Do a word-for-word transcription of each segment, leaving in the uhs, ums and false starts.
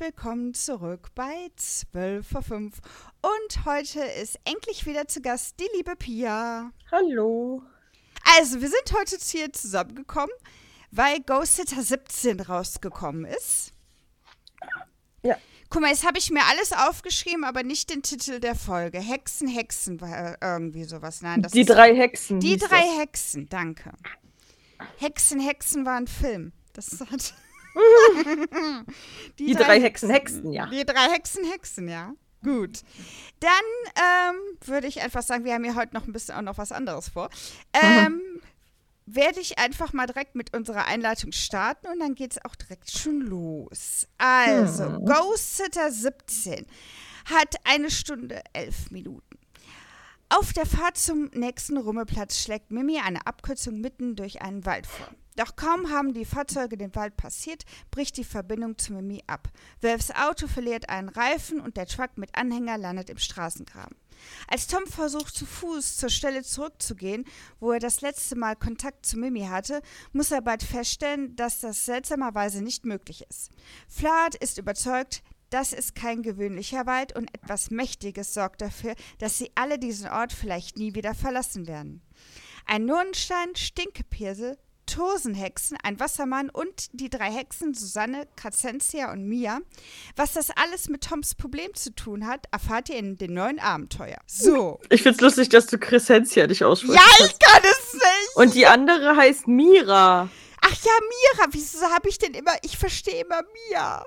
willkommen zurück bei zwölf vor fünf. Und heute ist endlich wieder zu Gast die liebe Pia. Hallo. Also, wir sind heute hier zusammengekommen, weil Ghost Sitter siebzehn rausgekommen ist. Ja. Guck mal, jetzt habe ich mir alles aufgeschrieben, aber nicht den Titel der Folge. Hexen, Hexen war irgendwie sowas. Nein, das die ist drei Hexen. Die hieß drei das. Hexen, danke. Hexen, Hexen war ein Film. Das hat... die, die drei, drei Hexen, Hexen, ja. Die drei Hexen, Hexen, ja. Gut. Dann ähm, würde ich einfach sagen, wir haben ja heute noch ein bisschen auch noch was anderes vor. Ähm, mhm. Werde ich einfach mal direkt mit unserer Einleitung starten und dann geht es auch direkt schon los. Also, hm. Ghost Sitter siebzehn hat eine Stunde, elf Minuten. Auf der Fahrt zum nächsten Rummelplatz schlägt Mimi eine Abkürzung mitten durch einen Wald vor. Doch kaum haben die Fahrzeuge den Wald passiert, bricht die Verbindung zu Mimi ab. Velvs Auto verliert einen Reifen und der Truck mit Anhänger landet im Straßengraben. Als Tom versucht, zu Fuß zur Stelle zurückzugehen, wo er das letzte Mal Kontakt zu Mimi hatte, muss er bald feststellen, dass das seltsamerweise nicht möglich ist. Vlad ist überzeugt, das ist kein gewöhnlicher Wald und etwas Mächtiges sorgt dafür, dass sie alle diesen Ort vielleicht nie wieder verlassen werden. Ein Nurnstein, Stinkepirse, Tosenhexen, ein Wassermann und die drei Hexen Susanne, Crescentia und Mia. Was das alles mit Toms Problem zu tun hat, erfahrt ihr in den neuen Abenteuer. So. Ich find's lustig, dass du Crescentia nicht aussprichst. Ja, ich kann es nicht. Und die andere heißt Mira. Ach ja, Mira. Wieso habe ich denn immer, ich verstehe immer Mia.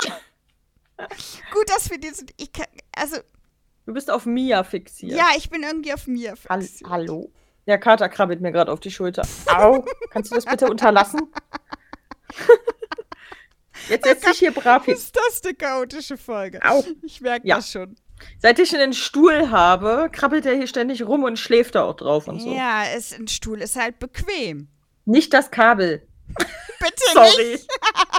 Gut, dass wir diesen, ich kann, also. Du bist auf Mia fixiert. Ja, ich bin irgendwie auf Mia fixiert. Hallo? Ja, Kater krabbelt mir gerade auf die Schulter. Au, kannst du das bitte unterlassen? Jetzt setz dich hier brav hin. Ist das eine chaotische Folge? Au. Ich merke ja. das schon. Seit ich einen Stuhl habe, krabbelt er hier ständig rum und schläft da auch drauf und so. Ja, ist, ein Stuhl ist halt bequem. Nicht das Kabel. Bitte Sorry. nicht.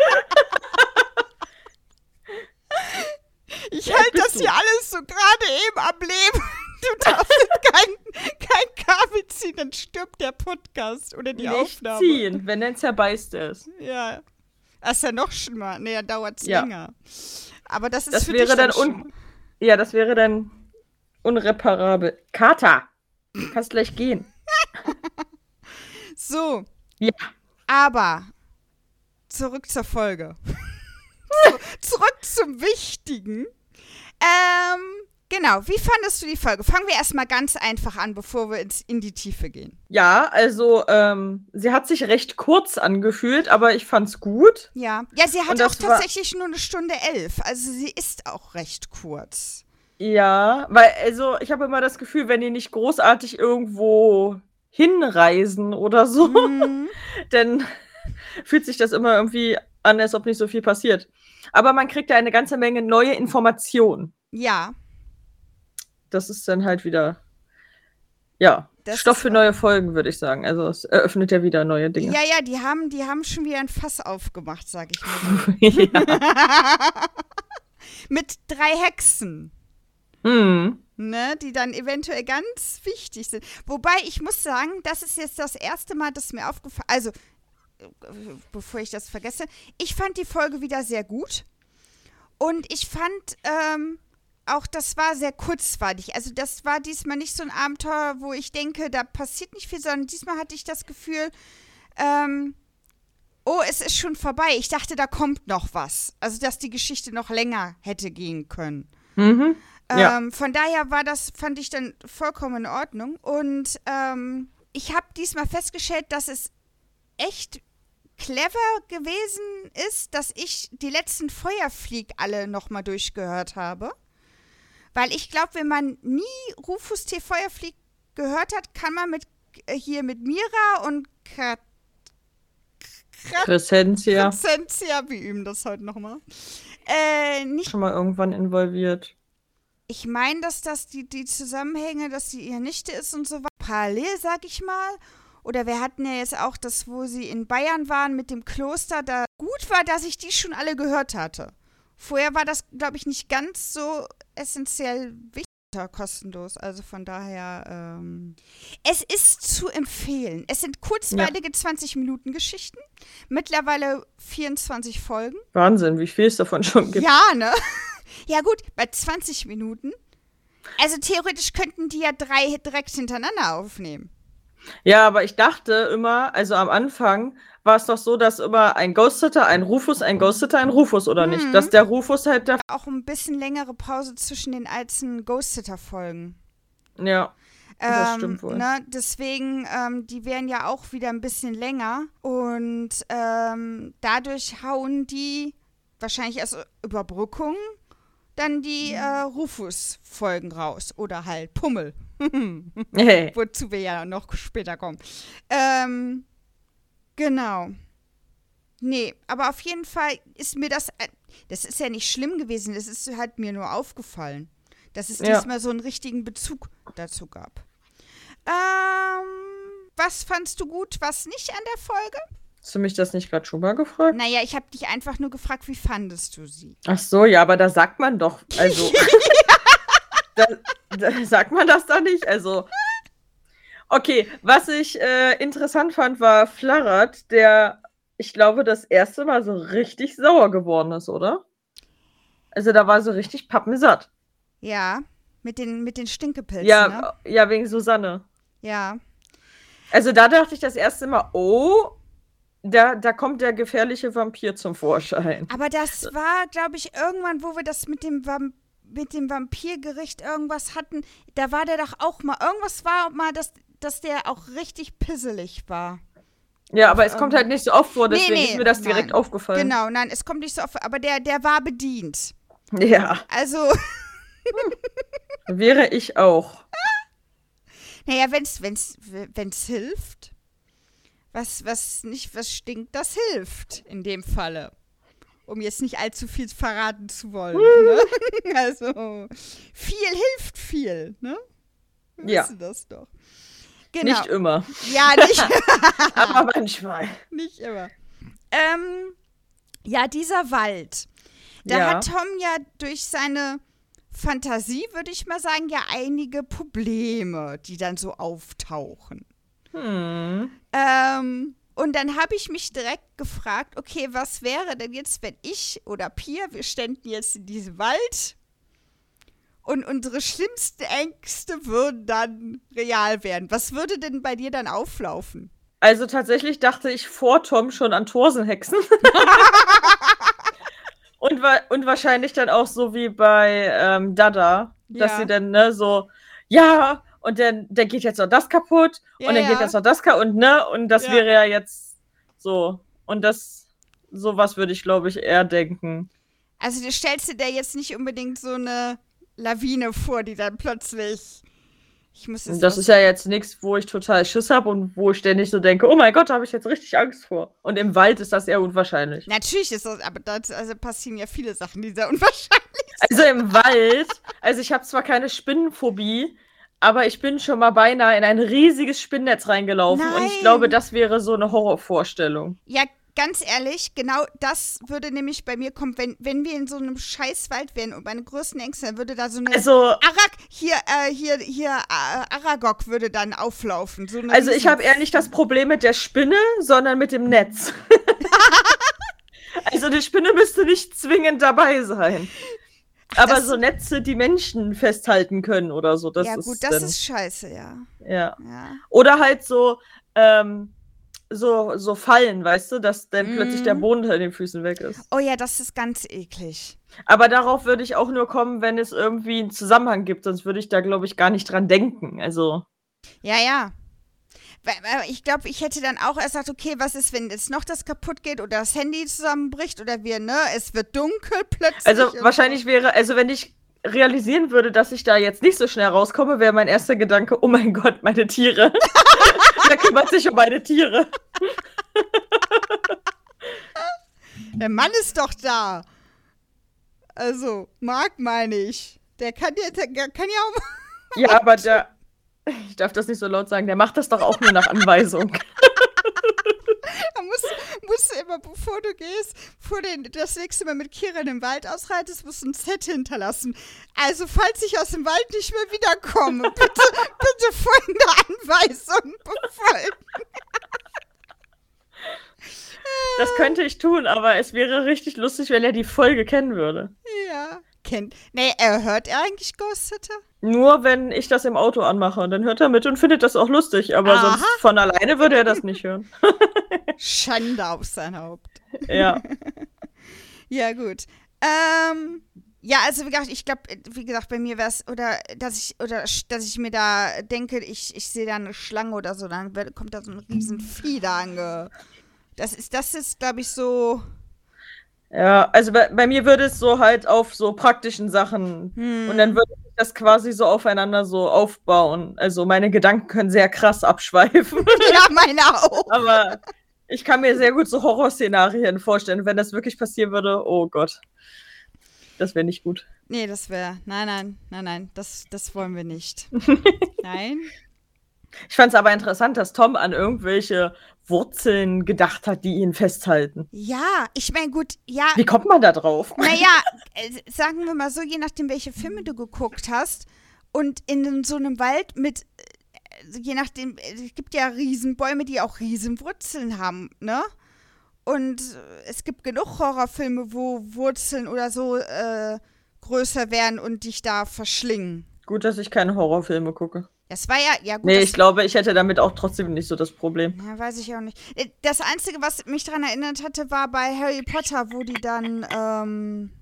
Ich ja, halte das du. hier alles so gerade eben am Leben. Du darfst jetzt kein, kein Kabel ziehen, dann stirbt der Podcast oder die Nicht Aufnahme. ziehen, wenn er zerbeißt ist. Ja. Das ist ja noch schlimmer. Nee, dann dauert es ja. länger. Aber das ist das für wäre dich dann schon un- Ja, das wäre dann unreparabel. Kater, du kannst gleich gehen. So. Ja. Aber zurück zur Folge. Zurück zum Wichtigen. Ähm, genau, wie fandest du die Folge? Fangen wir erstmal ganz einfach an, bevor wir ins, in die Tiefe gehen. Ja, also ähm, sie hat sich recht kurz angefühlt, aber ich fand's gut. Ja, ja, sie hat auch tatsächlich nur eine Stunde elf. Also sie ist auch recht kurz. Ja, weil also ich habe immer das Gefühl, wenn die nicht großartig irgendwo hinreisen oder so, mhm. dann fühlt sich das immer irgendwie an, als ob nicht so viel passiert. Aber man kriegt da eine ganze Menge neue Informationen. Ja. Das ist dann halt wieder, ja, das Stoff für neue Folgen, würde ich sagen. Also es eröffnet ja wieder neue Dinge. Ja, ja, die haben, die haben schon wieder ein Fass aufgemacht, sag ich mal. Ja. Mit drei Hexen. Mhm. Ne, die dann eventuell ganz wichtig sind. Wobei, ich muss sagen, das ist jetzt das erste Mal, dass mir aufgefallen, also bevor ich das vergesse, ich fand die Folge wieder sehr gut und ich fand ähm, auch, das war sehr kurzweilig. Also das war diesmal nicht so ein Abenteuer, wo ich denke, da passiert nicht viel, sondern diesmal hatte ich das Gefühl, ähm, oh, es ist schon vorbei. Ich dachte, da kommt noch was. Also, dass die Geschichte noch länger hätte gehen können. Mhm. Ja. Ähm, von daher war das, fand ich dann vollkommen in Ordnung. Und ähm, ich habe diesmal festgestellt, dass es echt clever gewesen ist, dass ich die letzten Feuerflieg alle nochmal durchgehört habe. Weil ich glaube, wenn man nie Rufus T. Feuerflieg gehört hat, kann man mit äh, hier mit Mira und Ka- Ka- Crescentia. Crescentia, wir üben das heute nochmal. Äh, nicht. Schon mal irgendwann involviert. Ich meine, dass das die, die Zusammenhänge, dass sie ihre Nichte ist und so weiter. Parallel, sag ich mal. Oder wir hatten ja jetzt auch das, wo sie in Bayern waren mit dem Kloster, da gut war, dass ich die schon alle gehört hatte. Vorher war das, glaube ich, nicht ganz so essentiell wichtig. kostenlos. Also von daher, ähm, es ist zu empfehlen. Es sind kurzweilige ja. zwanzig-Minuten-Geschichten. Mittlerweile vierundzwanzig Folgen. Wahnsinn, wie viel es davon schon gibt. Ja, ne? Ja gut, bei zwanzig Minuten. Also theoretisch könnten die ja drei direkt hintereinander aufnehmen. Ja, aber ich dachte immer, also am Anfang war es doch so, dass immer ein Ghostsitter, ein Rufus, ein Ghostsitter, ein Rufus, oder hm. nicht? Dass der Rufus halt da... Auch ein bisschen längere Pause zwischen den einzelnen Ghostsitter-Folgen. Ja, das ähm, stimmt wohl. Ne, deswegen, ähm, die werden ja auch wieder ein bisschen länger und ähm, dadurch hauen die wahrscheinlich als Überbrückung dann die äh, Rufus-Folgen raus. Oder halt Pummel. Hey. Wozu wir ja noch später kommen. Ähm, genau. Nee, aber auf jeden Fall ist mir das, das ist ja nicht schlimm gewesen, das ist halt mir nur aufgefallen, dass es ja. diesmal so einen richtigen Bezug dazu gab. Ähm, was fandst du gut, was nicht an der Folge? Hast du mich das nicht gerade schon mal gefragt? Naja, ich habe dich einfach nur gefragt, wie fandest du sie? Ach so, ja, aber da sagt man doch, also, da, da sagt man das doch nicht, also. Okay, was ich äh, interessant fand, war Flarat, der, ich glaube, das erste Mal so richtig sauer geworden ist, oder? Also da war so richtig pappensatt. Ja, mit den, mit den Stinkepilzen, ja, ne? Ja, wegen Susanne. Ja. Also da dachte ich das erste Mal, oh, da, da kommt der gefährliche Vampir zum Vorschein. Aber das war, glaube ich, irgendwann, wo wir das mit dem, Vamp- mit dem Vampirgericht irgendwas hatten, da war der doch auch mal, irgendwas war mal, dass, dass der auch richtig pisselig war. Ja, aber es kommt halt nicht so oft vor, deswegen nee, nee, ist mir das direkt nein. aufgefallen. Genau, nein, es kommt nicht so oft vor, aber der, der war bedient. Ja. Also. Wäre ich auch. Naja, wenn's, wenn's, wenn's hilft. Was, was nicht, was stinkt, das hilft in dem Falle. Um jetzt nicht allzu viel verraten zu wollen. Ne? Also, viel hilft viel, ne? Wir ja. wissen das doch. Genau. Nicht immer. Ja, nicht. Aber manchmal. Nicht immer. Ähm, ja, dieser Wald. Da ja. hat Tom ja durch seine Fantasie, würde ich mal sagen, ja einige Probleme, die dann so auftauchen. Hm. Ähm, und dann habe ich mich direkt gefragt, okay, was wäre denn jetzt, wenn ich oder Pia, wir ständen jetzt in diesem Wald und unsere schlimmsten Ängste würden dann real werden. Was würde denn bei dir dann auflaufen? Also tatsächlich dachte ich vor Tom schon an Thorsen-Hexen. und, wa- und wahrscheinlich dann auch so wie bei ähm, Dada, dass Ja. sie dann, ne, so, ja, und dann, dann geht jetzt noch das kaputt Ja, und dann ja. geht jetzt noch das kaputt und ne, und das Ja. wäre ja jetzt so. Und das, sowas würde ich, glaube ich, eher denken. Also du stellst dir da jetzt nicht unbedingt so eine Lawine vor, die dann plötzlich... Ich muss es Das ist ja jetzt nichts, wo ich total Schiss habe und wo ich ständig so denke, oh mein Gott, da habe ich jetzt richtig Angst vor. Und im Wald ist das eher unwahrscheinlich. Natürlich ist das, aber da also passieren ja viele Sachen, die sehr unwahrscheinlich sind. Also im Wald, also ich habe zwar keine Spinnenphobie, aber ich bin schon mal beinahe in ein riesiges Spinnnetz reingelaufen. Nein. Und ich glaube, das wäre so eine Horrorvorstellung. Ja, ganz ehrlich, genau das würde nämlich bei mir kommen, wenn, wenn wir in so einem Scheißwald wären und meine größten Ängste, dann würde da so eine Also, Arak, hier, äh, hier, hier, äh, Aragog würde dann auflaufen. So eine also ich riesen- habe eher nicht das Problem mit der Spinne, sondern mit dem Netz. Also die Spinne müsste nicht zwingend dabei sein. Aber das- so Netze, die Menschen festhalten können oder so, das ja ist gut, das dann, ist scheiße, ja. ja. ja. Oder halt so, ähm, so, so Fallen, weißt du, dass dann Mm. plötzlich der Boden unter den Füßen weg ist. Oh ja, das ist ganz eklig. Aber darauf würde ich auch nur kommen, wenn es irgendwie einen Zusammenhang gibt, sonst würde ich da, glaube ich, gar nicht dran denken. Also, Ja, ja. Weil, weil ich glaube, ich hätte dann auch erst gesagt, okay, was ist, wenn jetzt noch das kaputt geht oder das Handy zusammenbricht oder wir, ne, es wird dunkel plötzlich. also und wahrscheinlich wäre, also wenn ich realisieren würde, dass ich da jetzt nicht so schnell rauskomme, wäre mein erster Gedanke, oh mein Gott, meine Tiere. Wer kümmert sich um meine Tiere? Der Mann ist doch da. Also, Marc meine ich. Der kann ja, der kann ja auch. Ja, aber der, ich darf das nicht so laut sagen, der macht das doch auch nur nach Anweisung. Er muss, musst immer, bevor du gehst, bevor du das nächste Mal mit Kira in den Wald ausreitest, musst du einen Zettel hinterlassen. Also, falls ich aus dem Wald nicht mehr wiederkomme, bitte, bitte folgende Anweisungen befolgen. Das könnte ich tun, aber es wäre richtig lustig, wenn er die Folge kennen würde. Ja. Kennt. Nee, er hört er eigentlich Ghost Sitter? Nur wenn ich das im Auto anmache, dann hört er mit und findet das auch lustig, aber Aha. sonst von alleine würde er das nicht hören. Schande auf sein Haupt. Ja. Ja, gut. Ähm, ja, also wie gesagt, ich glaube, wie gesagt, bei mir wäre es, oder dass ich, oder dass ich mir da denke, ich, ich sehe da eine Schlange oder so, dann kommt da so ein riesen Vieh da ange. Das ist, das ist, glaube ich, so. Ja, also bei, bei mir würde es so halt auf so praktischen Sachen hm. und dann würde ich das quasi so aufeinander so aufbauen. Also meine Gedanken können sehr krass abschweifen. Ja, meine auch. Aber ich kann mir sehr gut so Horrorszenarien vorstellen. Wenn das wirklich passieren würde, oh Gott. Das wäre nicht gut. Nee, das wäre, nein, nein, nein, nein, das, das wollen wir nicht. Nein. Ich fand es aber interessant, dass Tom an irgendwelche Wurzeln gedacht hat, die ihn festhalten. Ja, ich meine, gut, ja. Wie kommt man da drauf? Naja, äh, sagen wir mal so, je nachdem, welche Filme du geguckt hast und in so einem Wald mit, äh, je nachdem, es gibt ja Riesenbäume, die auch Riesenwurzeln haben, ne? Und es gibt genug Horrorfilme, wo Wurzeln oder so äh, größer werden und dich da verschlingen. Gut, dass ich keine Horrorfilme gucke. Das war ja, ja gut. Nee, ich glaube, ich hätte damit auch trotzdem nicht so das Problem. Ja, weiß ich auch nicht. Das Einzige, was mich daran erinnert hatte, war bei Harry Potter, wo die dann, ähm...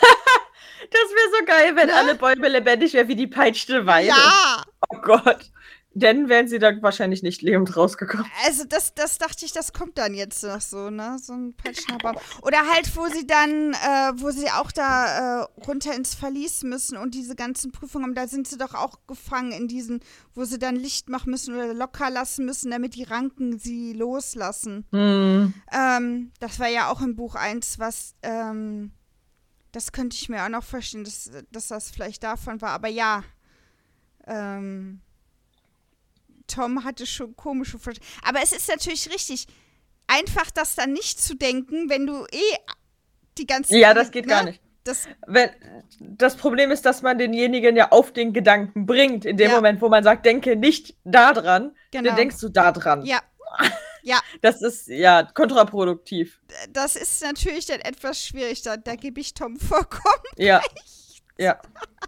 Das wäre so geil, wenn ne? alle Bäume lebendig wären wie die peitschte Weide. Ja! Oh Gott. Dann wären sie da wahrscheinlich nicht lebend rausgekommen. Also das, das dachte ich, das kommt dann jetzt noch so, ne? So ein Peitschenbaum. Oder halt, wo sie dann, äh, wo sie auch da äh, runter ins Verlies müssen und diese ganzen Prüfungen haben, da sind sie doch auch gefangen in diesen, wo sie dann Licht machen müssen oder locker lassen müssen, damit die Ranken sie loslassen. Hm. Ähm, das war ja auch im Buch eins, was, ähm, das könnte ich mir auch noch vorstellen, dass, dass das vielleicht davon war. Aber ja, ähm, Tom hatte schon komische Vorstellungen. Aber es ist natürlich richtig, einfach das dann nicht zu denken, wenn du eh die ganze Ja, das geht ne? gar nicht. Das, wenn, das Problem ist, dass man denjenigen ja auf den Gedanken bringt. In dem ja. Moment, wo man sagt, denke nicht da dran, genau. dann denkst du da dran. Ja. Ja. Das ist ja kontraproduktiv. Das ist natürlich dann etwas schwierig. Da, da gebe ich Tom vollkommen ja. recht. Ja.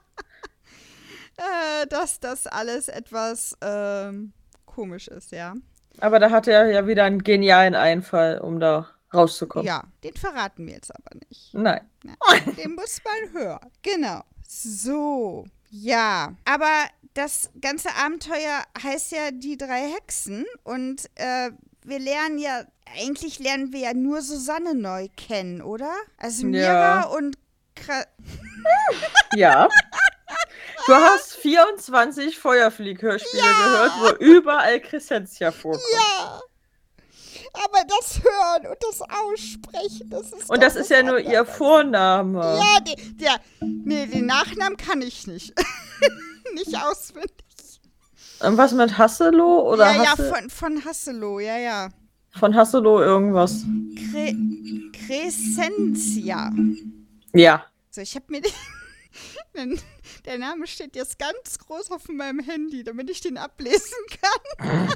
Äh, dass das alles etwas ähm, komisch ist, ja. Aber da hat er ja wieder einen genialen Einfall, um da rauszukommen. Ja, den verraten wir jetzt aber nicht. Nein. Nein, den muss man hören. Genau. So, ja. Aber das ganze Abenteuer heißt ja die drei Hexen und äh, wir lernen ja, eigentlich lernen wir ja nur Susanne neu kennen, oder? Also Mira ja. und Kra Ja. Du hast vierundzwanzig Feuerflieg-Hörspiele ja. gehört, wo überall Crescentia vorkommt. Ja. Aber das Hören und das Aussprechen, das ist Und das ist ja nur ihr Vorname. Ja, die, der, nee, den Nachnamen kann ich nicht. Nicht auswendig. Und was mit Hasseloh? Oder ja, Hassel- ja, von, von Hasseloh, ja, ja. Von Hasseloh irgendwas. Cre Crescentia. Ja. So, ich habe mir den, der Name steht jetzt ganz groß auf meinem Handy, damit ich den ablesen kann.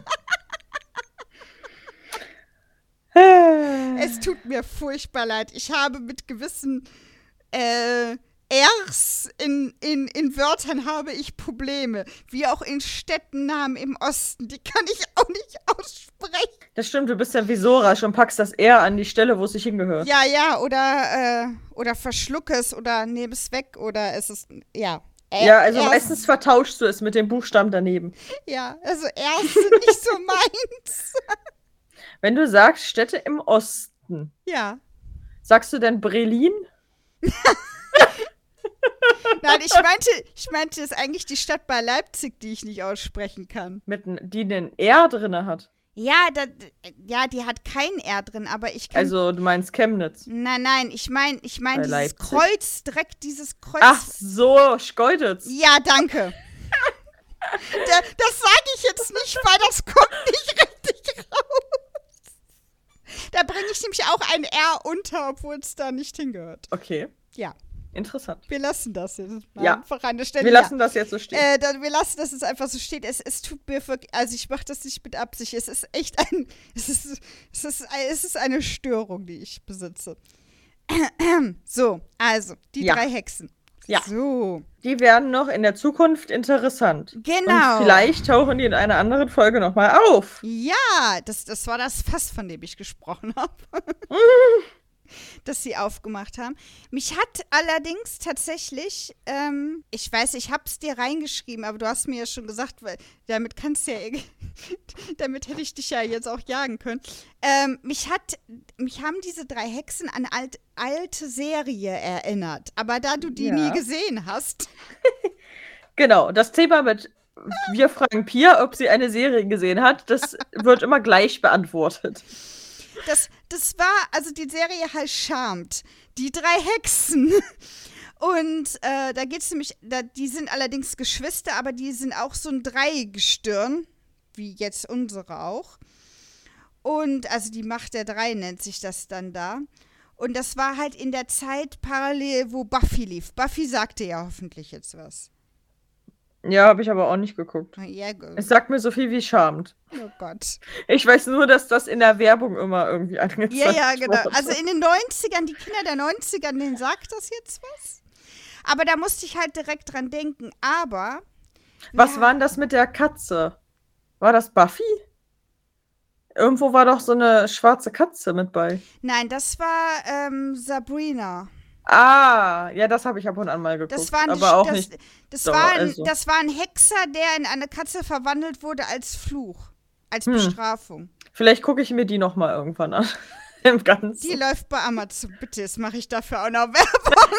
Es tut mir furchtbar leid. Ich habe mit gewissen äh, Rs in, in, in Wörtern habe ich Probleme. Wie auch in Städtennamen im Osten. Die kann ich auch nicht aussprechen. Das stimmt, du bist ja wie Sora schon packst das R an die Stelle, wo es sich hingehört. Ja, ja, oder, äh, oder verschluck es oder nehm es weg oder es ist, ja. Äh, ja, also meistens vertauschst du es mit dem Buchstaben daneben. Ja, also Rs sind nicht so meins. Wenn du sagst Städte im Osten. Ja. Sagst du denn Brelin? Nein, ich meinte, ich meinte, es ist eigentlich die Stadt bei Leipzig, die ich nicht aussprechen kann. Mit, die einen R drinne hat. Ja, da, ja, die hat kein R drin, aber ich kann... Also, du meinst Chemnitz? Nein, nein, ich meine ich mein dieses Leipzig. Kreuz, direkt dieses Kreuz... Ach so, Schkeuditz. Ja, danke. da, das sage ich jetzt nicht, weil das kommt nicht richtig raus. Da bringe ich nämlich auch ein R unter, obwohl es da nicht hingehört. Okay. Ja. Interessant. Wir lassen das jetzt mal ja. einfach an der Stelle. Wir lassen ja. das jetzt so stehen. Äh, dann, wir lassen das jetzt einfach so stehen. Es, es tut mir wirklich, also ich mache das nicht mit Absicht. Es ist echt ein, es ist, es ist, es ist eine Störung, die ich besitze. So, also, die ja. drei Hexen. Ja. So. Die werden noch in der Zukunft interessant. Genau. Und vielleicht tauchen die in einer anderen Folge nochmal auf. Ja, das, das war das Fass, von dem ich gesprochen habe. Das sie aufgemacht haben. Mich hat allerdings tatsächlich, ähm, ich weiß, ich habe es dir reingeschrieben, aber du hast mir ja schon gesagt, weil damit kannst du ja, damit hätte ich dich ja jetzt auch jagen können. Ähm, mich hat, mich haben diese drei Hexen an alt, alte Serie erinnert, aber da du die ja. nie gesehen hast. Genau, das Thema mit wir fragen Pia, ob sie eine Serie gesehen hat, das wird immer gleich beantwortet. Das, das war, also die Serie heißt Charmed, die drei Hexen. Und äh, da geht es nämlich, da, die sind allerdings Geschwister, aber die sind auch so ein Dreigestirn, wie jetzt unsere auch. Und, also die Macht der Drei nennt sich das dann da. Und das war halt in der Zeit parallel, wo Buffy lief. Buffy sagte ja hoffentlich jetzt was. Ja, habe ich aber auch nicht geguckt. Ja, gut. Es sagt mir so viel wie Charmed. Oh Gott. Ich weiß nur, dass das in der Werbung immer irgendwie angezeigt wird. Ja, ja, genau. Wurde. Also in den neunzigern, die Kinder der neunziger, denen sagt das jetzt was. Aber da musste ich halt direkt dran denken. Aber. Was ja. war denn das mit der Katze? War das Buffy? Irgendwo war doch so eine schwarze Katze mit bei. Nein, das war ähm, Sabrina. Ah, ja, das habe ich ab und an mal geguckt. Das war ein, aber auch das, nicht. Das, doch, war ein, also. das war ein Hexer, der in eine Katze verwandelt wurde als Fluch. Als hm. Bestrafung. Vielleicht gucke ich mir die noch mal irgendwann an. Im Ganzen. Die läuft bei Amazon. Bitte, jetzt mache ich dafür auch noch Werbung.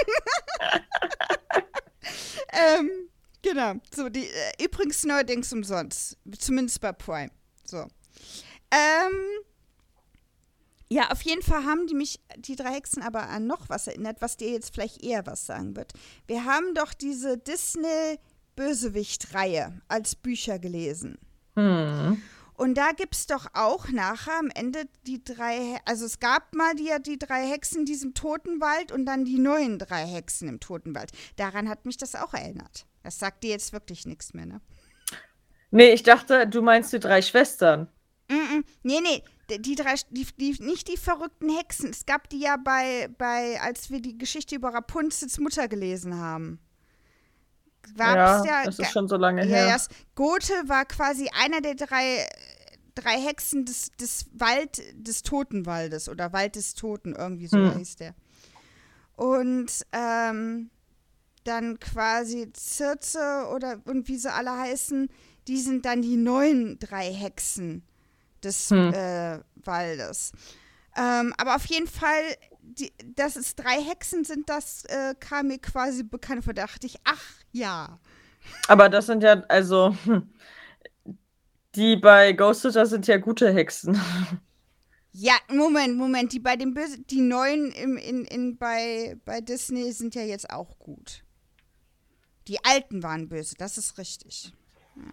ähm, genau. So, die, äh, übrigens neuerdings umsonst. Zumindest bei Prime. So. Ähm. Ja, auf jeden Fall haben die mich, die drei Hexen, aber an noch was erinnert, was dir jetzt vielleicht eher was sagen wird. Wir haben doch diese Disney-Bösewicht-Reihe als Bücher gelesen. Hm. Und da gibt es doch auch nachher am Ende die drei, also es gab mal die, die drei Hexen in diesem Totenwald und dann die neuen drei Hexen im Totenwald. Daran hat mich das auch erinnert. Das sagt dir jetzt wirklich nichts mehr, ne? Nee, ich dachte, du meinst die drei Schwestern. Mm-mm. Nee, nee. Die drei, die, die, nicht die verrückten Hexen. Es gab die ja bei, bei, als wir die Geschichte über Rapunzels Mutter gelesen haben. Ja, ja, das ist schon so lange her. Ja, ja, Gothe war quasi einer der drei, drei Hexen des, des Wald, des Totenwaldes oder Wald des Toten, irgendwie so hm. hieß der. Und ähm, dann quasi Circe oder und wie sie alle heißen, die sind dann die neuen drei Hexen des hm. äh, Waldes. Ähm, aber auf jeden Fall, die, dass es drei Hexen sind, das äh, kam mir quasi bekannt vor. Da dachte ich, ach ja. Aber das sind ja, also, die bei Ghost Sitter sind ja gute Hexen. Ja, Moment, Moment. Die bei den Böse, die neuen im, in, in, bei, bei Disney sind ja jetzt auch gut. Die alten waren böse, das ist richtig. Ja.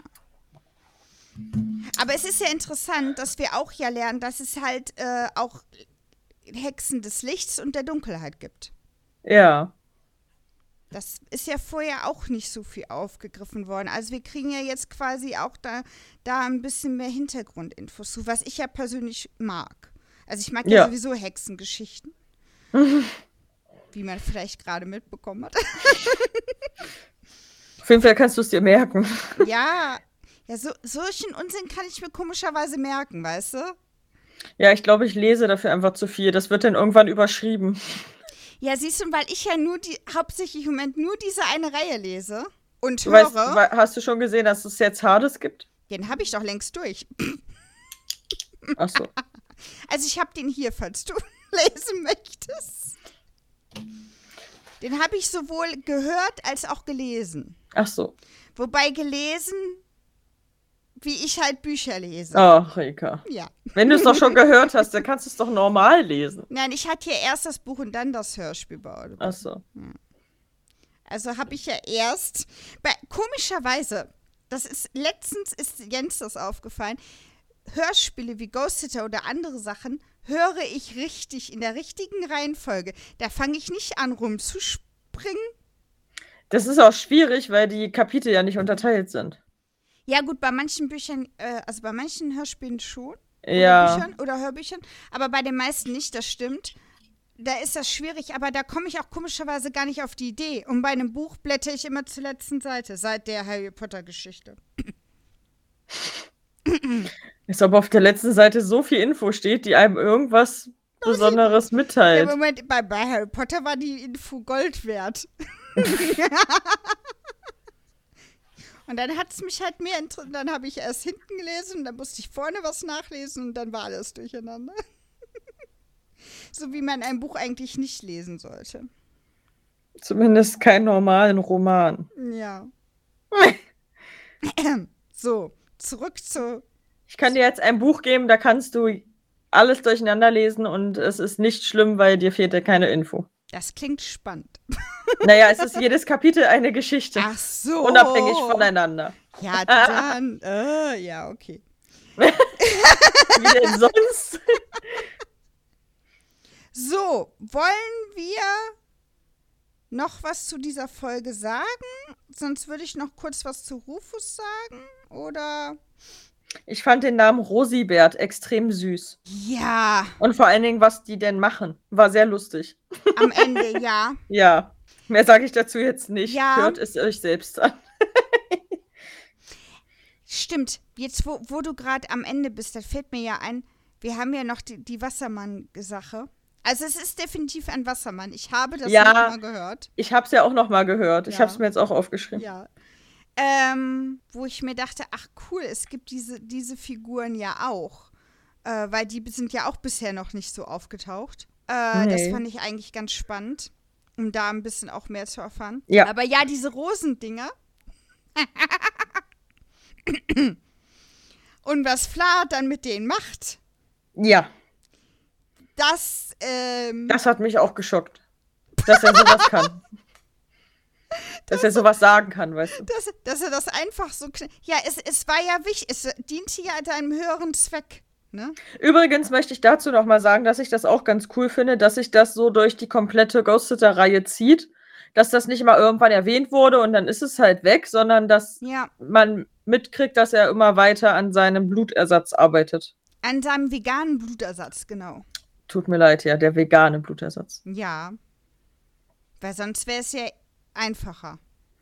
Aber es ist ja interessant, dass wir auch ja lernen, dass es halt äh, auch Hexen des Lichts und der Dunkelheit gibt. Ja. Das ist ja vorher auch nicht so viel aufgegriffen worden. Also wir kriegen ja jetzt quasi auch da, da ein bisschen mehr Hintergrundinfos zu, was ich ja persönlich mag. Also ich mag ja, ja sowieso Hexengeschichten. Wie man vielleicht gerade mitbekommen hat. Auf jeden Fall kannst du es dir merken. Ja, ja, so, solchen Unsinn kann ich mir komischerweise merken, weißt du? Ja, ich glaube, ich lese dafür einfach zu viel. Das wird dann irgendwann überschrieben. Ja, siehst du, weil ich ja nur die, hauptsächlich im Moment nur diese eine Reihe lese und du höre. Weißt, hast du schon gesehen, dass es jetzt Hades gibt? Den habe ich doch längst durch. Ach so. Also ich habe den hier, falls du lesen möchtest. Den habe ich sowohl gehört als auch gelesen. Ach so. Wobei gelesen, wie ich halt Bücher lese. Ach, Rika. Ja. Wenn du es doch schon gehört hast, dann kannst du es doch normal lesen. Nein, ich hatte ja erst das Buch und dann das Hörspiel bei Audible. Ach so. Also habe ich ja erst, bei, komischerweise, das ist, letztens ist Jens das aufgefallen, Hörspiele wie Ghost Sitter oder andere Sachen höre ich richtig, in der richtigen Reihenfolge. Da fange ich nicht an, rumzuspringen. Das ist auch schwierig, weil die Kapitel ja nicht unterteilt sind. Ja gut, bei manchen Büchern, äh, also bei manchen Hörspielen schon. Ja. Oder Büchern oder Hörbüchern, aber bei den meisten nicht, das stimmt. Da ist das schwierig, aber da komme ich auch komischerweise gar nicht auf die Idee. Und bei einem Buch blätter ich immer zur letzten Seite, seit der Harry Potter-Geschichte. Als ob auf der letzten Seite so viel Info steht, die einem irgendwas Besonderes mitteilt. Ja, Moment, bei, bei Harry Potter war die Info Gold wert. Und dann hat es mich halt mehr interessiert. Dann habe ich erst hinten gelesen und dann musste ich vorne was nachlesen und dann war alles durcheinander. So wie man ein Buch eigentlich nicht lesen sollte. Zumindest keinen normalen Roman. Ja. So, zurück zu... Ich kann dir jetzt ein Buch geben, da kannst du alles durcheinander lesen und es ist nicht schlimm, weil dir fehlt ja keine Info. Das klingt spannend. Naja, es ist jedes Kapitel eine Geschichte. Ach so. Unabhängig voneinander. Ja, dann, äh, ja, okay. Wie denn sonst? So, wollen wir noch was zu dieser Folge sagen? Sonst würde ich noch kurz was zu Rufus sagen, oder? Ich fand den Namen Rosibert extrem süß. Ja. Und vor allen Dingen, was die denn machen, war sehr lustig. Am Ende, ja. Ja, mehr sage ich dazu jetzt nicht. Ja. Hört es euch selbst an. Stimmt, jetzt wo, wo du gerade am Ende bist, da fällt mir ja ein, wir haben ja noch die, die Wassermann-Sache. Also es ist definitiv ein Wassermann. Ich habe das Ja. noch mal gehört. Ich habe es ja auch noch mal gehört. Ich Ja. habe es mir jetzt auch aufgeschrieben. Ja. Ähm, wo ich mir dachte, ach cool, es gibt diese, diese Figuren ja auch. Äh, weil die sind ja auch bisher noch nicht so aufgetaucht. Äh, Nee. Das fand ich eigentlich ganz spannend, um da ein bisschen auch mehr zu erfahren. Ja. Aber ja, diese Rosendinger. Und was Fla dann mit denen macht, Ja, das, ähm, das hat mich auch geschockt. Dass er sowas kann. Dass er sowas sagen kann, weißt du. dass, dass er das einfach so... kn- Ja, es, es war ja wichtig, es diente ja einem höheren Zweck, ne? Übrigens möchte ich dazu noch mal sagen, dass ich das auch ganz cool finde, dass sich das so durch die komplette Ghost Sitter-Reihe zieht, dass das nicht mal irgendwann erwähnt wurde und dann ist es halt weg, sondern dass Ja, man mitkriegt, dass er immer weiter an seinem Blutersatz arbeitet. an seinem veganen Blutersatz, genau. Tut mir leid, ja, der vegane Blutersatz. Ja. Weil sonst wäre es ja einfacher.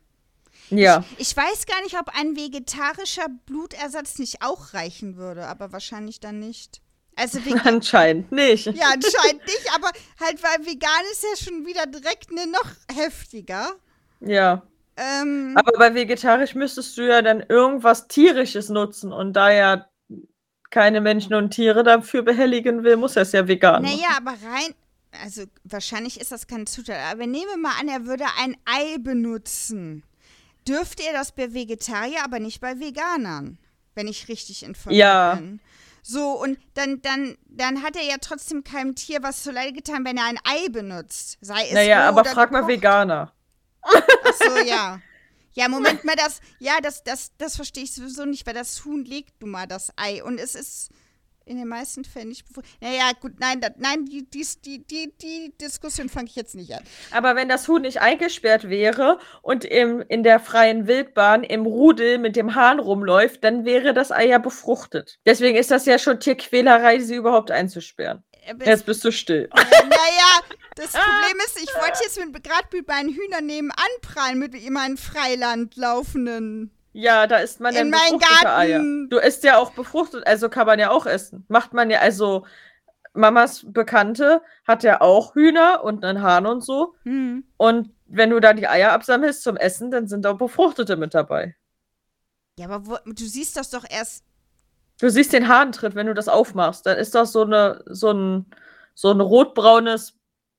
Ja, Ich, ich weiß gar nicht, ob ein vegetarischer Blutersatz nicht auch reichen würde, aber wahrscheinlich dann nicht. Also vegan, anscheinend nicht. ja, anscheinend nicht, aber halt, weil vegan ist ja schon wieder direkt ne, noch heftiger. Ja. Ähm, Aber bei vegetarisch müsstest du ja dann irgendwas Tierisches nutzen und da er keine Menschen und Tiere dafür behelligen will, muss er es ja vegan machen. naja, aber rein, also wahrscheinlich ist das keine Zutat, aber nehmen wir mal an, er würde ein Ei benutzen. Dürfte er das bei Vegetarier, aber nicht bei Veganern, wenn ich richtig informiert Ja. bin. So, und dann, dann, dann hat er ja trotzdem keinem Tier was zuleide getan, wenn er ein Ei benutzt. Sei es Naja, roh aber oder frag mal gekocht. Veganer. Ach so, ja. Ja, Moment mal, das, ja, das, das, das verstehe ich sowieso nicht, weil das Huhn legt nun mal das Ei und es ist in den meisten Fällen nicht befruchtet. Naja, gut, nein, das, nein, die, die, die, die, die Diskussion fange ich jetzt nicht an. Aber wenn das Huhn nicht eingesperrt wäre und im, in der freien Wildbahn im Rudel mit dem Hahn rumläuft, dann wäre das Ei ja befruchtet. Deswegen ist das ja schon Tierquälerei, sie überhaupt einzusperren. Aber Jetzt bist du still. Äh, naja, das Problem ist, ich wollte jetzt gerade mit meinen Hühnern nebenan prallen, mit immer in Freiland laufenden. Ja, da isst man In dann meinen befruchtete Garten. Eier. Du isst ja auch befruchtet, also kann man ja auch essen. Macht man ja, also Mamas Bekannte hat ja auch Hühner und einen Hahn und so. Hm. Und wenn du da die Eier absammelst zum Essen, dann sind auch befruchtete mit dabei. Ja, aber wo, du siehst das doch erst. Du siehst den Hahntritt, wenn du das aufmachst, dann ist das so eine, so ein, so ein rotbraunes,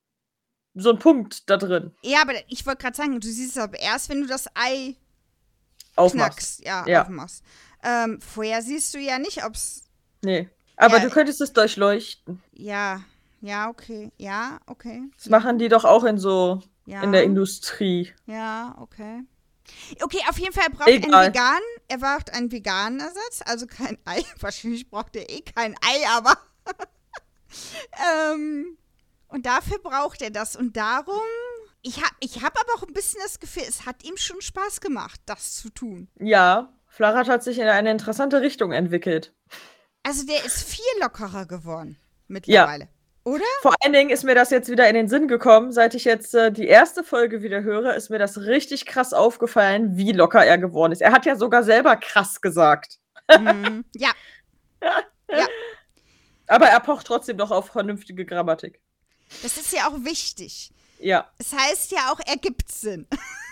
so ein Punkt da drin. Ja, aber ich wollte gerade sagen, du siehst es aber erst, wenn du das Ei Aufmachst. knackst, ja, Ja. aufmachst. Ähm, vorher siehst du ja nicht, ob's. Nee. Aber Ja, du könntest es durchleuchten. Ja, ja, okay. Ja, okay. Das machen die doch auch in so, Ja. in der Industrie. Ja, okay. Okay, auf jeden Fall braucht Egal. ein Vegan, er braucht einen veganen Ersatz, also kein Ei. Wahrscheinlich braucht er eh kein Ei, aber ähm, und dafür braucht er das. Und darum, ich habe ich hab aber auch ein bisschen das Gefühl, es hat ihm schon Spaß gemacht, das zu tun. Ja, Flachert hat sich in eine interessante Richtung entwickelt. Also der ist viel lockerer geworden mittlerweile, ja. Oder? Vor allen Dingen ist mir das jetzt wieder in den Sinn gekommen, seit ich jetzt äh, die erste Folge wieder höre, ist mir das richtig krass aufgefallen, wie locker er geworden ist. Er hat ja sogar selber krass gesagt. Mm, ja. ja. Aber er pocht trotzdem noch auf vernünftige Grammatik. Das ist ja auch wichtig. Ja. Das heißt ja auch, er gibt Sinn.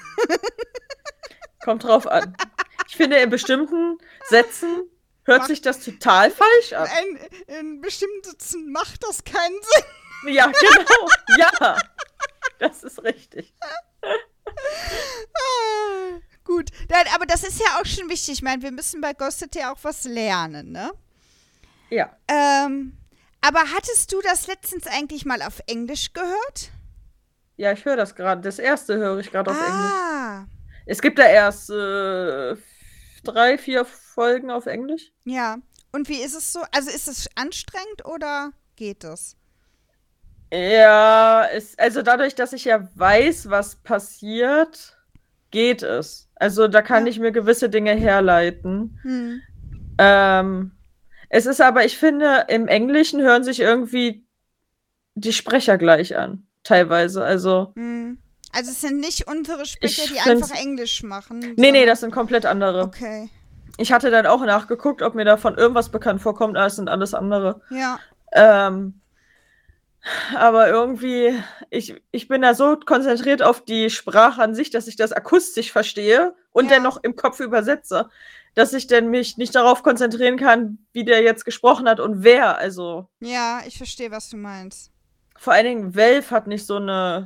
Kommt drauf an. Ich finde, in bestimmten Sätzen hört sich das total falsch an. In, in bestimmten Sätzen macht das keinen Sinn. Ja, genau. Ja, das ist richtig. ah, gut, Nein, aber das ist ja auch schon wichtig. Ich meine, wir müssen bei Ghosted ja auch was lernen, ne? Ja. Ähm, aber hattest du das letztens eigentlich mal auf Englisch gehört? Ja, ich höre das gerade. Das erste höre ich gerade auf ah. Englisch. Es gibt da erst äh, drei, vier Folgen auf Englisch. Ja. Und wie ist es so? Also ist es anstrengend oder geht es? Ja, es, also dadurch, dass ich ja weiß, was passiert, geht es. Also da kann ja. ich mir gewisse Dinge herleiten. Hm. Ähm, es ist aber, ich finde, im Englischen hören sich irgendwie die Sprecher gleich an. Teilweise, also. Hm. Also es sind nicht unsere Sprecher, die find's... einfach Englisch machen. Nee, sondern... nee, das sind komplett andere. Okay. Ich hatte dann auch nachgeguckt, ob mir davon irgendwas bekannt vorkommt, aber es sind alles andere. Ja. Ähm, aber irgendwie, ich, ich bin da so konzentriert auf die Sprache an sich, dass ich das akustisch verstehe und ja. dennoch im Kopf übersetze, dass ich dann mich nicht darauf konzentrieren kann, wie der jetzt gesprochen hat und wer, also. Ja, ich verstehe, was du meinst. Vor allen Dingen, Velf hat nicht so eine,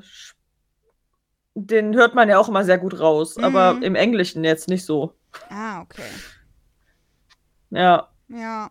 den hört man ja auch immer sehr gut raus, mhm. aber im Englischen jetzt nicht so. Ah, okay. Ja. Ja.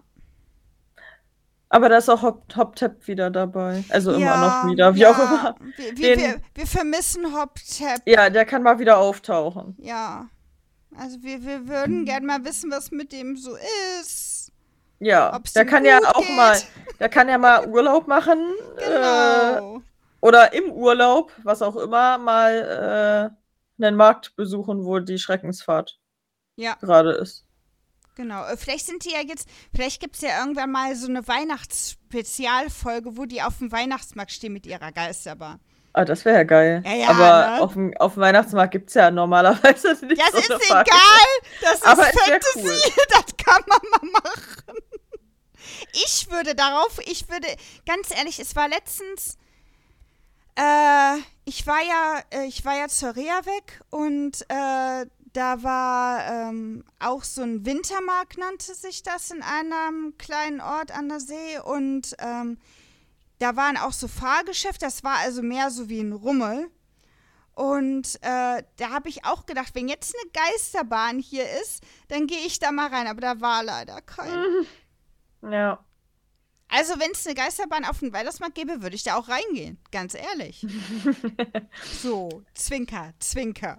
Aber da ist auch Hop, Hop-Tap wieder dabei. Also ja, immer noch wieder, wie ja. auch immer. Wir, wir, wir, wir vermissen Hop-Tap. Ja, der kann mal wieder auftauchen. Ja. Also wir, wir würden gerne mal wissen, was mit dem so ist. Ja, der kann ja auch geht. mal, der kann ja mal Urlaub machen. Genau. Äh, oder im Urlaub, was auch immer, mal äh, einen Markt besuchen, wo die Schreckensfahrt ja. gerade ist. Genau, vielleicht sind die ja jetzt, vielleicht gibt es ja irgendwann mal so eine Weihnachtsspezialfolge, wo die auf dem Weihnachtsmarkt stehen mit ihrer Geisterbahn. Ah, das wäre ja geil. Ja, ja, aber ne? auf dem, auf dem Weihnachtsmarkt gibt es ja normalerweise nicht das so ist eine egal, das ist aber Fantasy, cool. Das kann man mal machen. Ich würde darauf, ich würde, ganz ehrlich, es war letztens, äh, ich war ja, äh, ich war ja zur Reha weg und äh, da war ähm, auch so ein Wintermarkt, nannte sich das, in einem kleinen Ort an der See. Und ähm, da waren auch so Fahrgeschäfte, das war also mehr so wie ein Rummel. Und äh, da habe ich auch gedacht, wenn jetzt eine Geisterbahn hier ist, dann gehe ich da mal rein. Aber da war leider keine. Ja. Also wenn es eine Geisterbahn auf dem Weihnachtsmarkt gäbe, würde ich da auch reingehen, ganz ehrlich. So, Zwinker, Zwinker.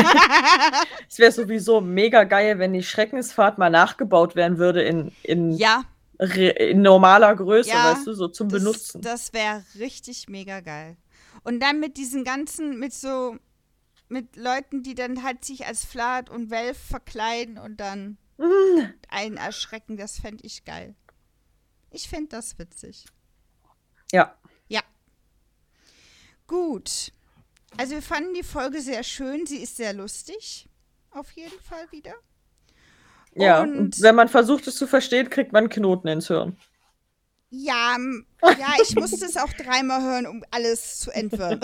Es wäre sowieso mega geil, wenn die Schreckensfahrt mal nachgebaut werden würde in, in, ja. re, in normaler Größe, ja, weißt du, so zum das, Benutzen. Das wäre richtig mega geil. Und dann mit diesen ganzen, mit so, mit Leuten, die dann halt sich als Flat und Welf verkleiden und dann mm. einen erschrecken, das fände ich geil. Ich finde das witzig. Ja. Ja. Gut. Also wir fanden die Folge sehr schön. Sie ist sehr lustig. Auf jeden Fall wieder. Ja, und, und wenn man versucht, es zu verstehen, kriegt man Knoten ins Hirn. Ja, ja, ich musste es auch dreimal hören, um alles zu entwirren.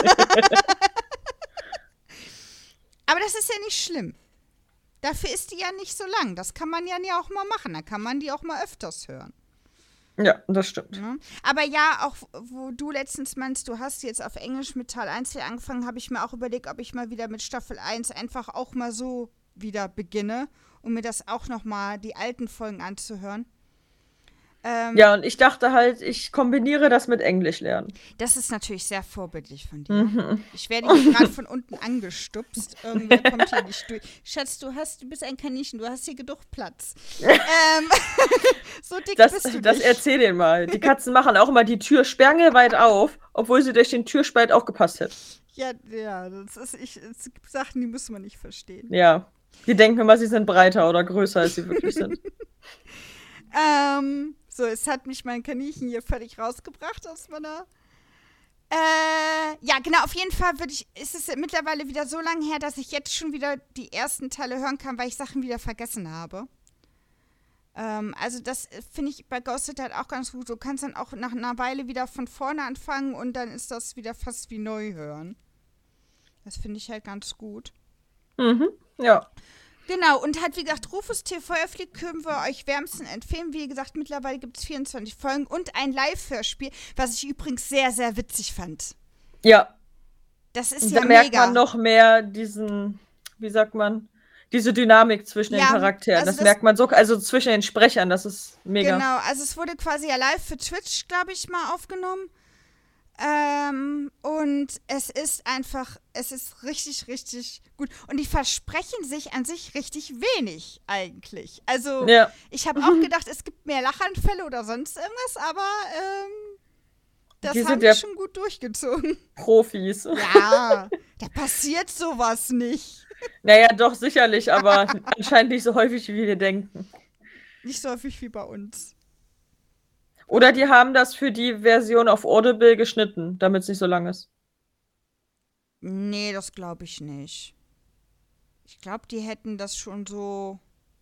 Aber das ist ja nicht schlimm. Dafür ist die ja nicht so lang. Das kann man ja auch mal machen. Da kann man die auch mal öfters hören. Ja, das stimmt. Ja. Aber ja, auch wo du letztens meinst, du hast jetzt auf Englisch mit Teil eins wieder angefangen, habe ich mir auch überlegt, ob ich mal wieder mit Staffel eins einfach auch mal so wieder beginne, um mir das auch nochmal, die alten Folgen anzuhören. Ähm, Ja, und ich dachte halt, ich kombiniere das mit Englisch lernen. Das ist natürlich sehr vorbildlich von dir. Mhm. Ich werde hier gerade von unten angestupst. Irgendwer kommt hier nicht durch. Schatz, du hast, du bist ein Kaninchen, du hast hier genug Platz. ähm, so dick Das, bist du das nicht. erzähl denen mal. Die Katzen machen auch immer die Tür sperrangelweit auf, obwohl sie durch den Türspalt auch gepasst hätte. Ja, ja, das ist, ich, es gibt Sachen, die muss man nicht verstehen. Ja. Die denken immer, sie sind breiter oder größer, als sie wirklich sind. Ähm, so, es hat mich mein Kaninchen hier völlig rausgebracht aus meiner. Äh, ja, genau, auf jeden Fall würde ich, ist es mittlerweile wieder so lange her, dass ich jetzt schon wieder die ersten Teile hören kann, weil ich Sachen wieder vergessen habe. Ähm, also das finde ich bei Ghosted halt auch ganz gut. Du kannst dann auch nach einer Weile wieder von vorne anfangen und dann ist das wieder fast wie neu hören. Das finde ich halt ganz gut. Mhm, ja. Genau, und halt, wie gesagt, Rufus T V Öffli können wir euch wärmsten empfehlen. Wie gesagt, mittlerweile gibt es vierundzwanzig Folgen und ein Live-Hörspiel, was ich übrigens sehr, sehr witzig fand. Ja. Das ist Und ja da merkt mega. man noch mehr diesen, wie sagt man, diese Dynamik zwischen Ja, den Charakteren. also das, das- merkt man so, also zwischen den Sprechern, das ist mega. Genau, also es wurde quasi ja live für Twitch, glaube ich, mal aufgenommen. Ähm, und es ist einfach, es ist richtig, richtig gut. Und die versprechen sich an sich richtig wenig eigentlich. Also Ja. ich habe auch gedacht, es gibt mehr Lachanfälle oder sonst irgendwas, aber ähm, das Die haben sind die ja- schon gut durchgezogen. Profis. Ja, da passiert sowas nicht. Naja, doch, sicherlich, aber anscheinend nicht so häufig, wie wir denken. Nicht so häufig wie bei uns. Oder die haben das für die Version auf Audible geschnitten, damit es nicht so lang ist. Nee, das glaube ich nicht. Ich glaube, die hätten das schon so.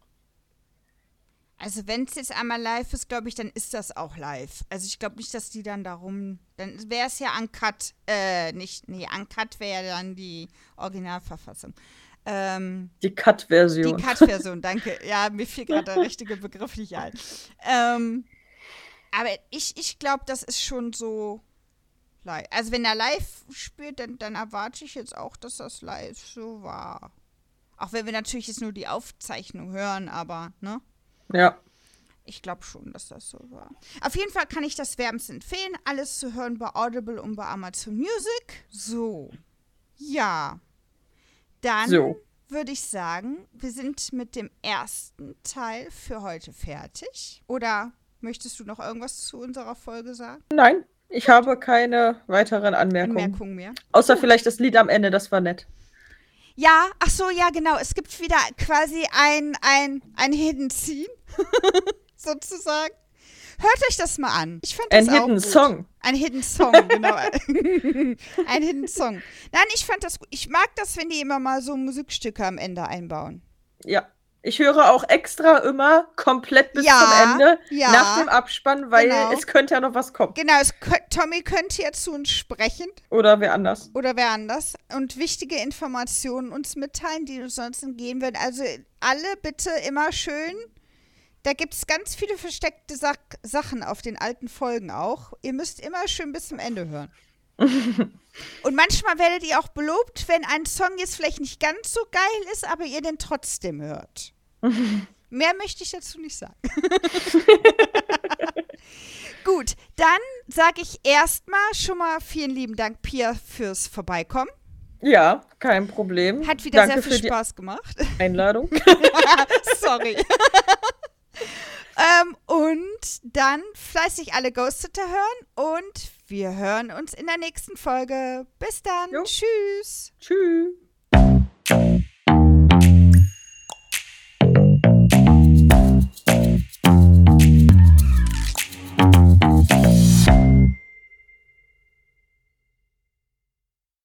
Also, wenn es jetzt einmal live ist, glaube ich, dann ist das auch live. Also, ich glaube nicht, dass die dann darum. Dann wäre es ja uncut. Äh, nicht. Nee, uncut wäre ja dann die Originalverfassung. Ähm, Die Cut-Version. die Cut-Version, danke. Ja, mir fiel gerade der richtige Begriff nicht ein. Ähm, aber ich, ich glaube, das ist schon so live. Also wenn er live spielt, dann, dann erwarte ich jetzt auch, dass das live so war. Auch wenn wir natürlich jetzt nur die Aufzeichnung hören, aber, ne? Ja. Ich glaube schon, dass das so war. Auf jeden Fall kann ich das wärmstens empfehlen. Alles zu hören bei Audible und bei Amazon Music. So. Ja. Dann So. würde ich sagen, wir sind mit dem ersten Teil für heute fertig. Oder möchtest du noch irgendwas zu unserer Folge sagen? Nein, ich habe keine weiteren Anmerkungen. Anmerkungen mehr? Außer vielleicht das Lied am Ende, das war nett. Ja, ach so, ja, genau. Es gibt wieder quasi ein, ein, ein Hidden Scene, sozusagen. Hört euch das mal an. Ich fand das Ein auch Hidden gut. Song. Ein Hidden Song, genau. Ein Hidden Song. Nein, ich fand das gut. Ich mag das, wenn die immer mal so Musikstücke am Ende einbauen. Ja. Ich höre auch extra immer komplett bis Ja, zum Ende ja. nach dem Abspann, weil Genau. es könnte ja noch was kommen. Genau, es, kö- Tommy könnte ja zu uns sprechen Oder wer anders. oder wer anders und wichtige Informationen uns mitteilen, die uns sonst gehen würden. Also alle bitte immer schön. Da gibt es ganz viele versteckte Sa- Sachen auf den alten Folgen auch. Ihr müsst immer schön bis zum Ende hören. Und manchmal werdet ihr auch belobt, wenn ein Song jetzt vielleicht nicht ganz so geil ist, aber ihr den trotzdem hört. Mehr möchte ich dazu nicht sagen. Gut, dann sage ich erstmal schon mal vielen lieben Dank, Pia, fürs Vorbeikommen. Ja, kein Problem. Hat wieder Danke sehr viel für Spaß gemacht. die Einladung. Sorry. ähm, und dann fleißig alle Ghostsitter hören und wir hören uns in der nächsten Folge. Bis dann. Jo. Tschüss. Tschüss.